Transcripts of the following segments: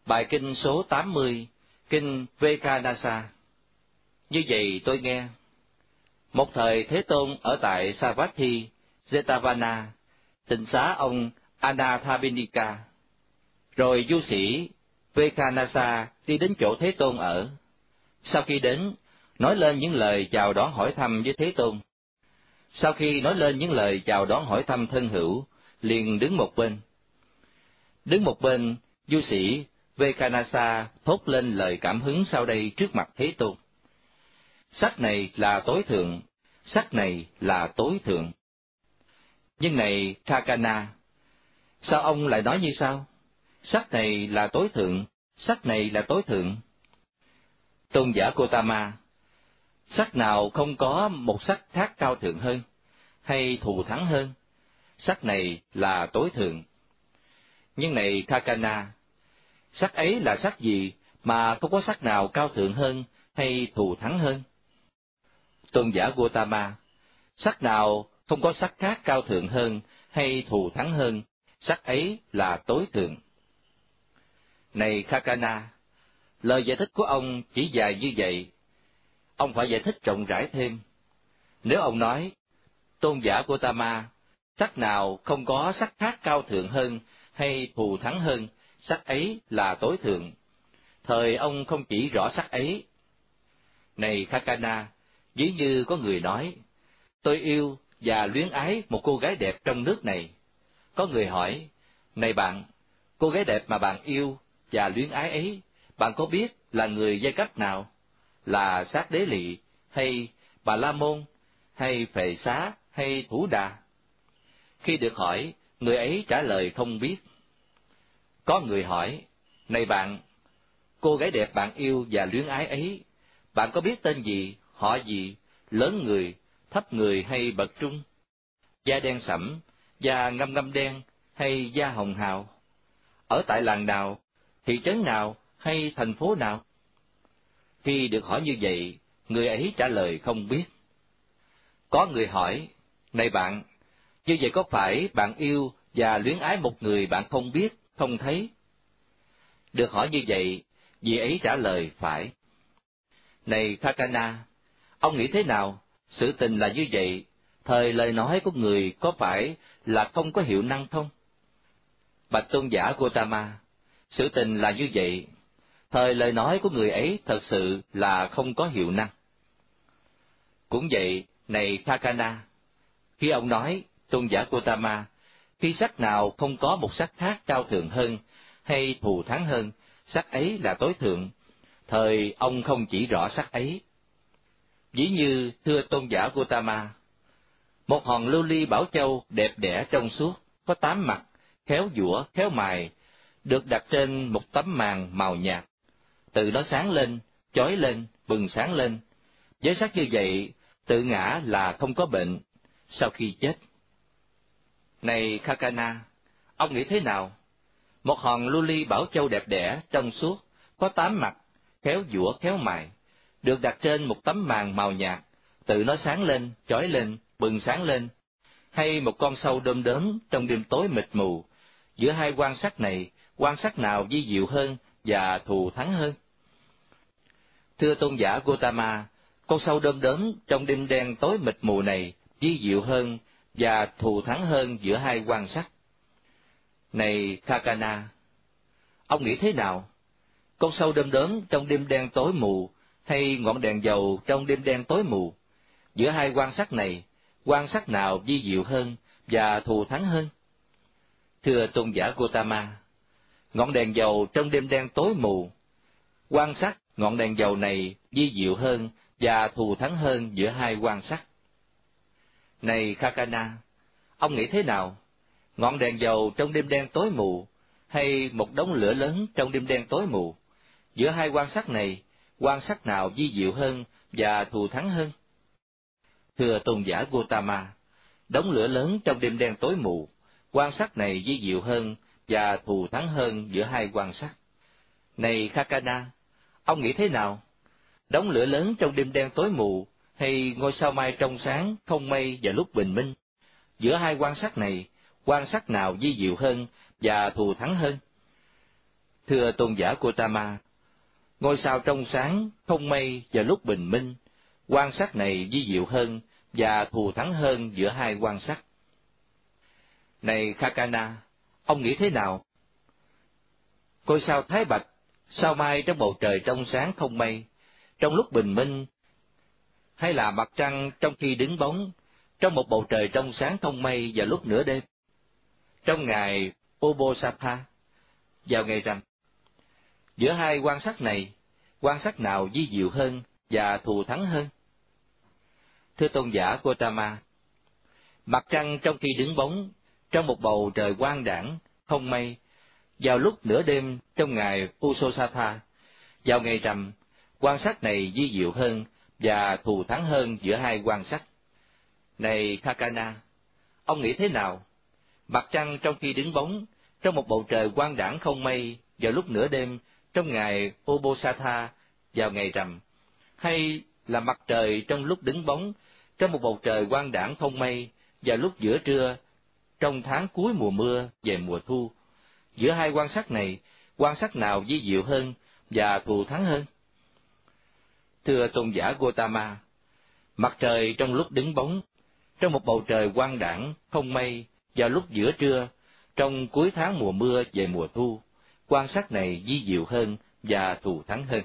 Bài kinh số 80, kinh Vekanasa. Như vậy tôi nghe, một thời Thế Tôn ở tại Savatthi, Jetavana, tịnh xá ông Anathapindika. Rồi du sĩ Vekanasa đi đến chỗ Thế Tôn ở. Sau khi đến, nói lên những lời chào đón hỏi thăm với Thế Tôn. Sau khi nói lên những lời chào đón hỏi thăm thân hữu, liền đứng một bên. Đứng một bên, du sĩ Vekanasa thốt lên lời cảm hứng sau đây trước mặt Thế Tôn. Sắc này là tối thượng, sắc này là tối thượng. Nhưng này Kakana, sao ông lại nói như sau? Sắc này là tối thượng, sắc này là tối thượng. Tôn giả Gotama, sắc nào không có một sắc khác cao thượng hơn, hay thù thắng hơn? Sắc này là tối thượng. Nhưng này Kakana, sắc ấy là sắc gì mà không có sắc nào cao thượng hơn hay thù thắng hơn? Tôn giả Gotama, sắc nào không có sắc khác cao thượng hơn hay thù thắng hơn, sắc ấy là tối thượng. Này Kakana, lời giải thích của ông chỉ dài như vậy. Ông phải giải thích rộng rãi thêm. Nếu ông nói, Tôn giả Gotama, sắc nào không có sắc khác cao thượng hơn hay thù thắng hơn, sắc ấy là tối thượng, thời ông không chỉ rõ sắc ấy. Này Kakana, ví như có người nói, tôi yêu và luyến ái một cô gái đẹp trong nước này. Có người hỏi, này bạn, cô gái đẹp mà bạn yêu và luyến ái ấy, bạn có biết là người giai cấp nào? Là Sát Đế Lị, hay Bà La Môn, hay Phệ Xá, hay Thủ Đà? Khi được hỏi, người ấy trả lời không biết. Có người hỏi, này bạn, cô gái đẹp bạn yêu và luyến ái ấy, bạn có biết tên gì, họ gì, lớn người, thấp người hay bậc trung? Da đen sẫm, da ngăm ngăm đen, hay da hồng hào? Ở tại làng nào, thị trấn nào, hay thành phố nào? Khi được hỏi như vậy, người ấy trả lời không biết. Có người hỏi, này bạn, như vậy có phải bạn yêu và luyến ái một người bạn không biết, không thấy? Được hỏi như vậy, vị ấy trả lời phải. Này Kakana, ông nghĩ thế nào? Sự tình là như vậy, thời lời nói của người có phải là không có hiệu năng không? Bạch Tôn giả Gotama, sự tình là như vậy, thời lời nói của người ấy thật sự là không có hiệu năng. Cũng vậy, này Kakana, khi ông nói, Tôn giả Gotama, khi sắc nào không có một sắc khác cao thượng hơn hay thù thắng hơn, sắc ấy là tối thượng, thời ông không chỉ rõ sắc ấy. Ví như, thưa Tôn giả Gotama, một hòn lưu ly bảo châu đẹp đẽ trong suốt, có 8 mặt, khéo giũa, khéo mài, được đặt trên một tấm màn màu nhạt. Từ nó sáng lên, chói lên, bừng sáng lên. Với sắc như vậy, tự ngã là không có bệnh, sau khi chết. Này Kakana, ông nghĩ thế nào? Một hòn lưu ly bảo châu đẹp đẽ, trong suốt, có 8 mặt, khéo giũa, khéo mài, được đặt trên một tấm màn màu nhạt, tự nó sáng lên, chói lên, bừng sáng lên, hay một con sâu đom đóm trong đêm tối mịt mù, giữa hai quan sắc này, quan sắc nào vi diệu hơn và thù thắng hơn? Thưa Tôn giả Gotama, con sâu đom đóm trong đêm đen tối mịt mù này vi diệu hơn và thù thắng hơn giữa hai quan sắc. Này Kakana, ông nghĩ thế nào? Con sâu đom đóm trong đêm đen tối mù hay ngọn đèn dầu trong đêm đen tối mù, giữa hai quan sắc này, quan sắc nào vi diệu hơn và thù thắng hơn? Thưa Tôn giả Gotama, ngọn đèn dầu trong đêm đen tối mù, quan sắc ngọn đèn dầu này vi diệu hơn và thù thắng hơn giữa hai quan sắc. Này Kakana, ông nghĩ thế nào? Ngọn đèn dầu trong đêm đen tối mù hay một đống lửa lớn trong đêm đen tối mù, giữa hai quan sắc này, quan sắc nào vi diệu hơn và thù thắng hơn? Thưa Tôn giả Gotama, đống lửa lớn trong đêm đen tối mù, quan sắc này vi diệu hơn và thù thắng hơn giữa hai quan sắc. Này Kakana, ông nghĩ thế nào? Đống lửa lớn trong đêm đen tối mù hay ngôi sao mai trong sáng không mây vào lúc bình minh, giữa hai quan sắc này, quan sắc nào vi diệu hơn và thù thắng hơn? Thưa tôn giả Gotama, ngôi sao trong sáng, không mây vào lúc bình minh, quan sát này vi diệu hơn và thù thắng hơn giữa hai quan sát. Này Kakana, ông nghĩ thế nào? Ngôi sao Thái Bạch, sao mai trong bầu trời trong sáng không mây, trong lúc bình minh, hay là mặt trăng trong khi đứng bóng, trong một bầu trời trong sáng không mây vào lúc nửa đêm, trong ngày Obosatha, vào ngày rằm? Giữa hai quan sát này, quan sát nào vi diệu hơn và thù thắng hơn? Thưa tôn giả Gotama, mặt trăng trong khi đứng bóng, trong một bầu trời quang đãng, không mây, vào lúc nửa đêm trong ngày Usosatha, vào ngày rằm, quan sát này vi diệu hơn và thù thắng hơn giữa hai quan sát. Này Kakana, ông nghĩ thế nào? Mặt trăng trong khi đứng bóng, trong một bầu trời quang đãng không mây, vào lúc nửa đêm trong ngày Obosatha, vào ngày rằm, hay là mặt trời trong lúc đứng bóng, trong một bầu trời quang đãng không mây, vào lúc giữa trưa, trong tháng cuối mùa mưa về mùa thu? Giữa hai quan sát này, quan sát nào vi diệu hơn và thù thắng hơn? Thưa tôn giả Gotama, mặt trời trong lúc đứng bóng, trong một bầu trời quang đãng không mây, vào lúc giữa trưa, trong cuối tháng mùa mưa về mùa thu, quan sát này vi diệu hơn và thù thắng hơn.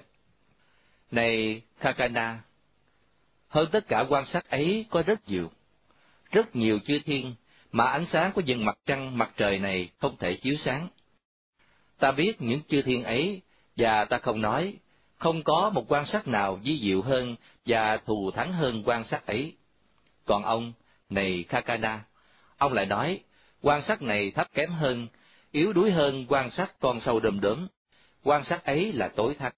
Này Kakana, hơn tất cả quan sát ấy có rất nhiều chư thiên mà ánh sáng của những mặt trăng mặt trời này không thể chiếu sáng. Ta biết những chư thiên ấy, và ta không nói, không có một quan sát nào vi diệu hơn và thù thắng hơn quan sát ấy. Còn ông, này Kakana, ông lại nói, quan sát này thấp kém hơn, yếu đuối hơn quan sát con sâu đom đóm, quan sát ấy là tối thắt.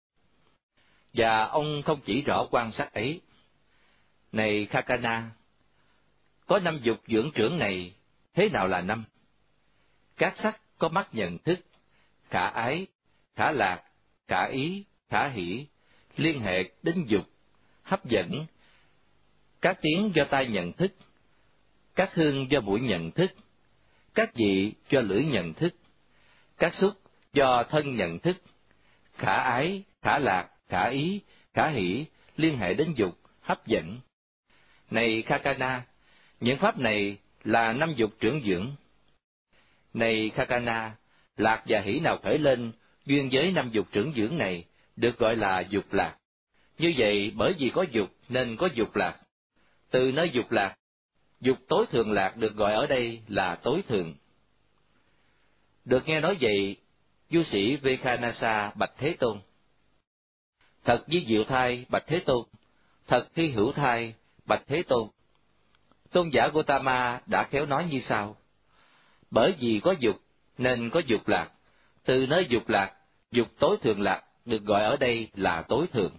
Và ông không chỉ rõ quan sát ấy. Này Kakana, có năm dục dưỡng trưởng này, thế nào là năm? Các sắc có mắt nhận thức, khả ái, khả lạc, khả ý, khả hỷ, liên hệ đến dục, hấp dẫn. Các tiếng do tai nhận thức, các hương do mũi nhận thức, các vị do lưỡi nhận thức, các xúc do thân nhận thức, khả ái, khả lạc, khả ý, khả hỷ, liên hệ đến dục, hấp dẫn. Này Kakana, những pháp này là năm dục trưởng dưỡng. Này Kakana, lạc và hỷ nào khởi lên duyên với năm dục trưởng dưỡng này được gọi là dục lạc. Như vậy, bởi vì có dục nên có dục lạc. Từ nơi dục lạc, dục tối thượng lạc được gọi ở đây là tối thượng. Được nghe nói vậy, du sĩ Vekanasa bạch Thế Tôn: Thật vi diệu thai, bạch Thế Tôn. Thật thi hữu thai, bạch Thế Tôn. Tôn giả Gotama đã khéo nói như sau: bởi vì có dục nên có dục lạc. Từ nơi dục lạc, dục tối thượng lạc được gọi ở đây là tối thượng.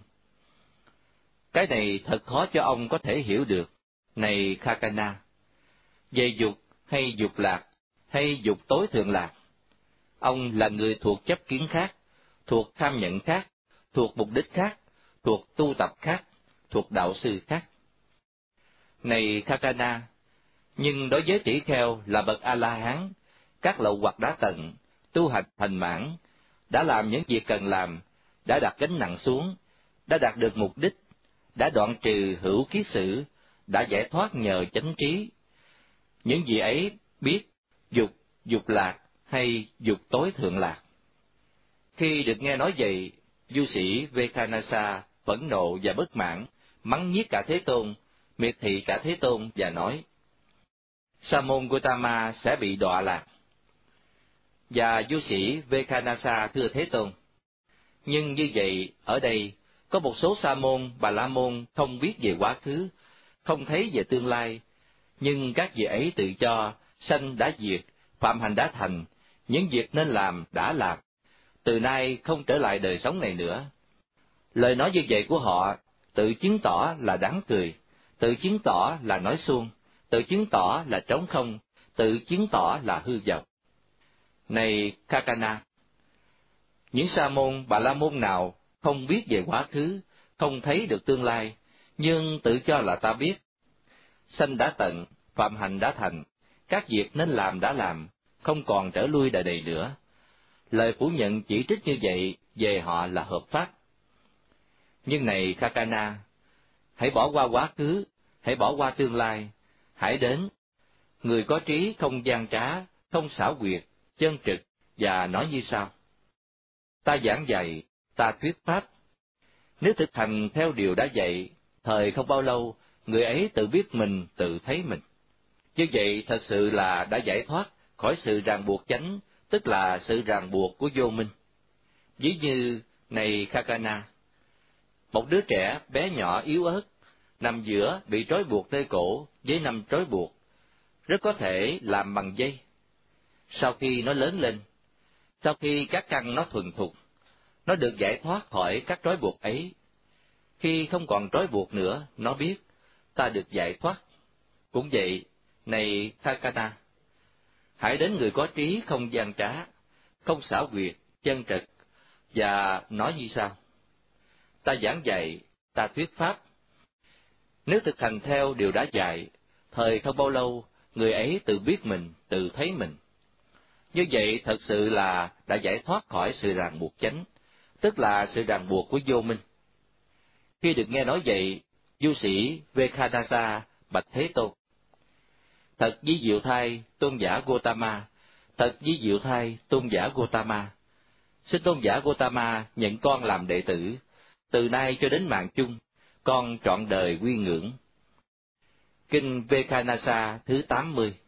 Cái này thật khó cho ông có thể hiểu được, này Kakana. Về dục hay dục lạc hay dục tối thượng lạc, ông là người thuộc chấp kiến khác, thuộc tham nhận khác, thuộc mục đích khác, thuộc tu tập khác, thuộc đạo sư khác. Này Kakana, nhưng đối với tỷ kheo là bậc A-la-hán, các lậu hoặc đã tận, tu hành thành mãn, đã làm những việc cần làm, đã đặt gánh nặng xuống, đã đạt được mục đích, đã đoạn trừ hữu ký sự, đã giải thoát nhờ chánh trí. Những gì ấy biết dục, dục lạc hay dục tối thượng lạc. Khi được nghe nói vậy, du sĩ Vekanasa phẫn nộ và bất mãn, mắng nhiếc cả Thế Tôn, miệt thị cả Thế Tôn và nói: Sa môn Gotama sẽ bị đọa lạc. Và du sĩ Vekanasa thưa Thế Tôn: nhưng như vậy, ở đây có một số sa môn, bà la môn không biết về quá khứ, không thấy về tương lai, nhưng các vị ấy tự cho sanh đã diệt, phạm hành đã thành, những việc nên làm đã làm, từ nay không trở lại đời sống này nữa. Lời nói như vậy của họ tự chứng tỏ là đáng cười, tự chứng tỏ là nói suông, tự chứng tỏ là trống không, tự chứng tỏ là hư vọng. Này Kakana, những sa môn, bà la môn nào không biết về quá khứ, không thấy được tương lai, nhưng tự cho là ta biết, sanh đã tận, phạm hành đã thành, các việc nên làm đã làm, không còn trở lui đời này nữa. lời phủ nhận chỉ trích như vậy về họ là hợp pháp. Nhưng này Kakana, hãy bỏ qua quá khứ, hãy bỏ qua tương lai, hãy đến. Người có trí không gian trá, không xảo quyệt, chân trực, và nói như sau: Ta giảng dạy, ta thuyết pháp. Nếu thực hành theo điều đã dạy, thời không bao lâu, người ấy tự biết mình, tự thấy mình. Như vậy thật sự là đã giải thoát khỏi sự ràng buộc chánh, tức là sự ràng buộc của vô minh. Ví như này Kakana, một đứa trẻ bé nhỏ yếu ớt, nằm giữa bị trói buộc nơi cổ với 5 trói buộc, rất có thể làm bằng dây. Sau khi nó lớn lên, sau khi các căn nó thuần thục, nó được giải thoát khỏi các trói buộc ấy. Khi không còn trói buộc nữa, nó biết, ta được giải thoát. Cũng vậy, này Kakana, hãy đến người có trí không gian trá, không xảo quyệt, chân trực, và nói như sau: Ta giảng dạy, ta thuyết pháp. Nếu thực hành theo điều đã dạy, thời không bao lâu, người ấy tự biết mình, tự thấy mình. Như vậy thật sự là đã giải thoát khỏi sự ràng buộc chánh, tức là sự ràng buộc của vô minh. Khi được nghe nói vậy, du sĩ Vekanasa bạch Thế Tôn: Thật ví diệu thay, tôn giả Gotama, thật ví diệu thay, tôn giả Gotama. Xin tôn giả Gotama nhận con làm đệ tử, từ nay cho đến mạng chung, con trọn đời quy ngưỡng. Kinh Vekanasa thứ 80.